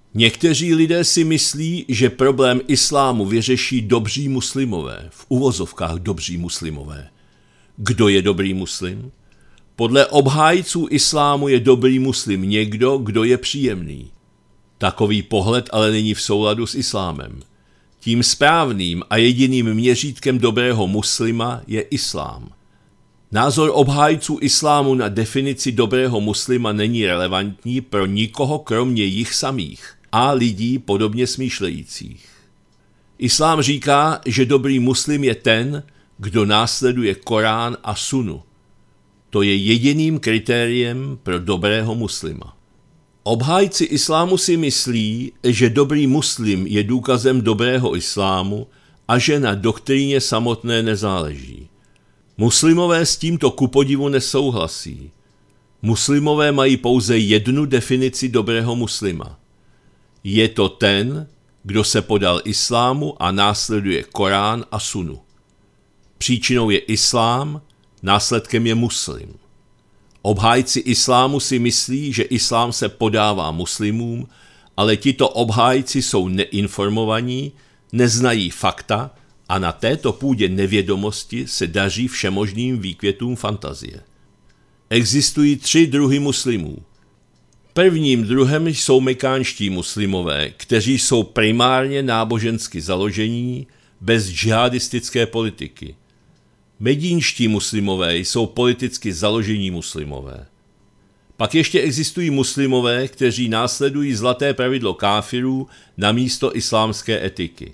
Někteří lidé si myslí, že problém islámu vyřeší dobří muslimové, v uvozovkách dobří muslimové. Kdo je dobrý muslim? Podle obhájců islámu je dobrý muslim někdo, kdo je příjemný. Takový pohled ale není v souladu s islámem. Tím správným a jediným měřítkem dobrého muslima je islám. Názor obhájců islámu na definici dobrého muslima není relevantní pro nikoho kromě jich samých a lidí podobně smýšlejících. Islám říká, že dobrý muslim je ten, kdo následuje Korán a Sunnu. To je jediným kritériem pro dobrého muslima. Obhájci islámu si myslí, že dobrý muslim je důkazem dobrého islámu a že na doktríně samotné nezáleží. Muslimové s tímto kupodivu nesouhlasí. Muslimové mají pouze jednu definici dobrého muslima. Je to ten, kdo se podal islámu a následuje Korán a Sunnu. Příčinou je islám, následkem je muslim. Obhájci islámu si myslí, že islám se podává muslimům, ale tito obhájci jsou neinformovaní, neznají fakta a na této půdě nevědomosti se daří všemožným výkvětům fantazie. Existují 3 druhy muslimů. Prvním druhem jsou mekánští muslimové, kteří jsou primárně nábožensky založení, bez džihadistické politiky. Medínští muslimové jsou politicky založení muslimové. Pak ještě existují muslimové, kteří následují zlaté pravidlo káfirů na místo islámské etiky.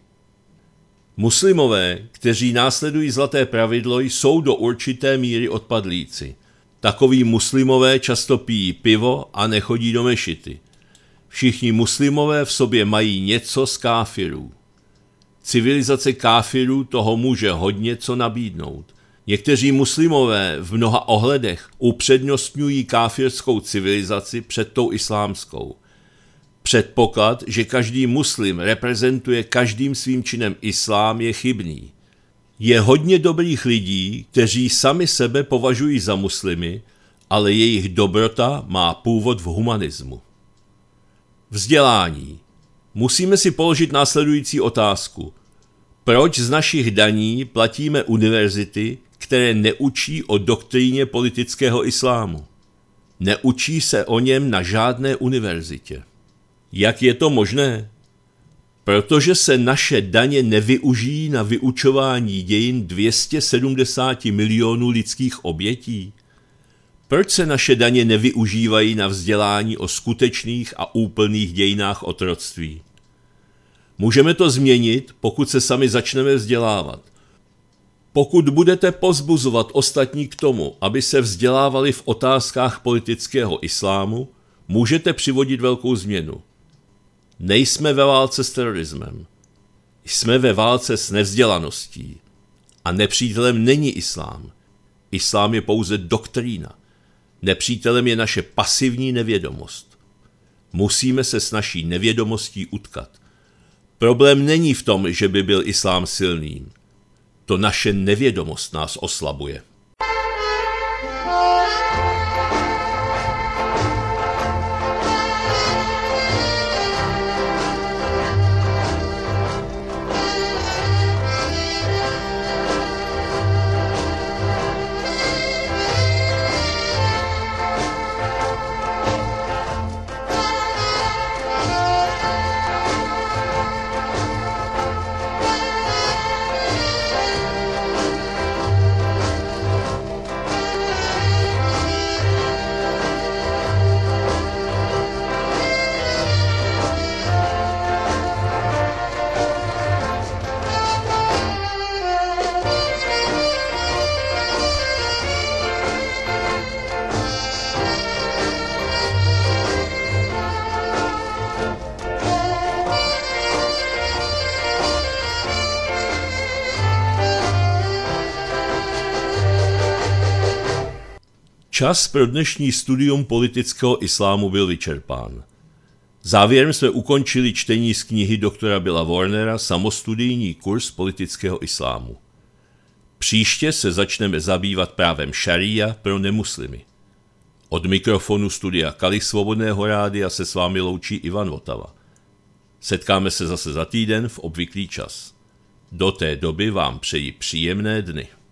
Muslimové, kteří následují zlaté pravidlo, jsou do určité míry odpadlíci. Takoví muslimové často pijí pivo a nechodí do mešity. Všichni muslimové v sobě mají něco z káfirů. Civilizace káfirů toho může hodně co nabídnout. Někteří muslimové v mnoha ohledech upřednostňují káfirskou civilizaci před tou islámskou. Předpoklad, že každý muslim reprezentuje každým svým činem islám, je chybný. Je hodně dobrých lidí, kteří sami sebe považují za muslimy, ale jejich dobrota má původ v humanismu. Vzdělání. Musíme si položit následující otázku. Proč z našich daní platíme univerzity, které neučí o doktríně politického islámu? Neučí se o něm na žádné univerzitě. Jak je to možné? Protože se naše daně nevyužijí na vyučování dějin 270 milionů lidských obětí? Proč se naše daně nevyužívají na vzdělání o skutečných a úplných dějinách otroctví? Můžeme to změnit, pokud se sami začneme vzdělávat. Pokud budete povzbuzovat ostatní k tomu, aby se vzdělávali v otázkách politického islámu, můžete přivodit velkou změnu. Nejsme ve válce s terorismem. Jsme ve válce s nevzdělaností. A nepřítelem není islám. Islám je pouze doktrína. Nepřítelem je naše pasivní nevědomost. Musíme se s naší nevědomostí utkat. Problém není v tom, že by byl islám silný. To naše nevědomost nás oslabuje. Čas pro dnešní studium politického islámu byl vyčerpán. Závěrem jsme ukončili čtení z knihy doktora Billa Warnera Samostudijní kurz politického islámu. Příště se začneme zabývat právem šaría pro nemuslimy. Od mikrofonu studia Kalich Svobodného rádia se s vámi loučí Ivan Votava. Setkáme se zase za týden v obvyklý čas. Do té doby vám přeji příjemné dny.